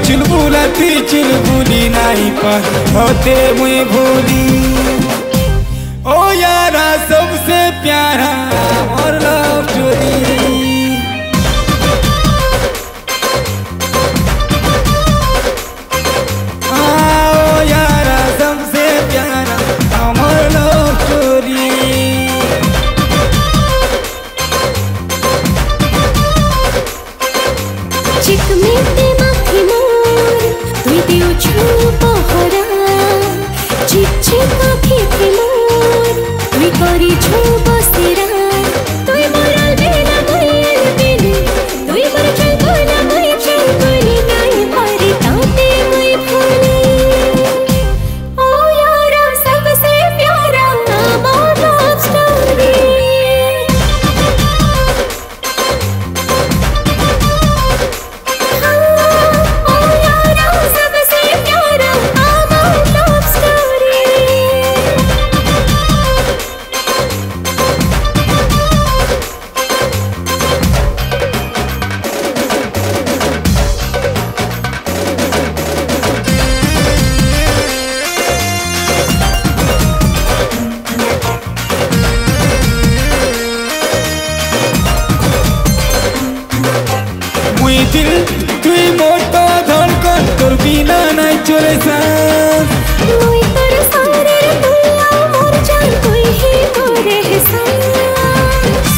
चुलबुला तुई चुलबुली नहीं पर होते मुझे भूली। ओ यारा सबसे प्यारा और लव स्टोरी। चिकमिते माथि मोर तुई देउ छु पहरा चिच्चे काफी थे मोर तुई करी छु बसेरा तुई मोरा बेला भइल बिनु तुई मोर चलबोला भइ चलबोली नाइ परि ताते मुई भूली। ओ यारा सबसे प्यारा मोर लव स्टोरी। दिल तुई मोटा धड़कन तोर बिना नहीं चले सांस। मुई तोर सारे दुनिया मोर जान कोई ही मोरे एहसास।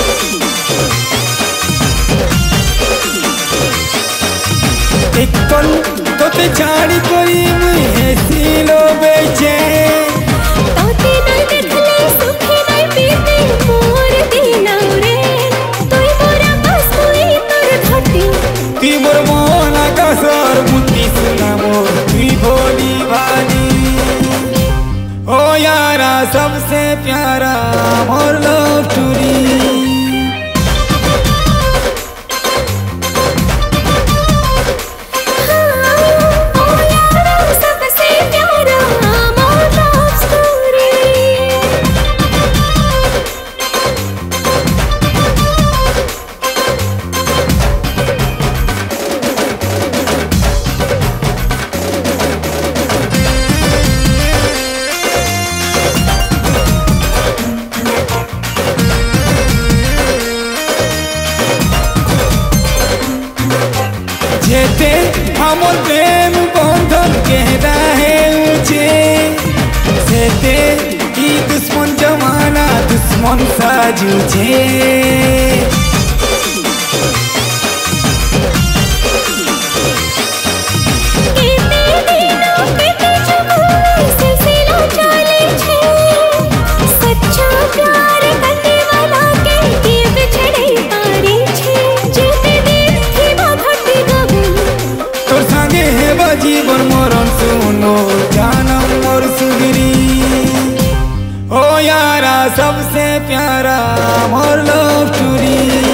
एक पल तोते छाड़ी कोई मुई हेसिलो बेचैन। तोते नहीं देखले सुखी नहीं पीते मोर दिना रे तुई मोरा बस कोई तोर घटी। तुई मोर मोहना का सर मुट्ठी सुना मोर तुई भोली भाली। ओ यारा सबसे प्यारा मोर लव स्टोरी। जेते हमर प्रेम बंधन गहरा है ऊंचे सेते ई दुश्मन जमाना दुश्मन साजू छे। जीवन मरण सुनो जानम और सुगरी। ओ यारा सबसे प्यारा मोर लव स्टोरी।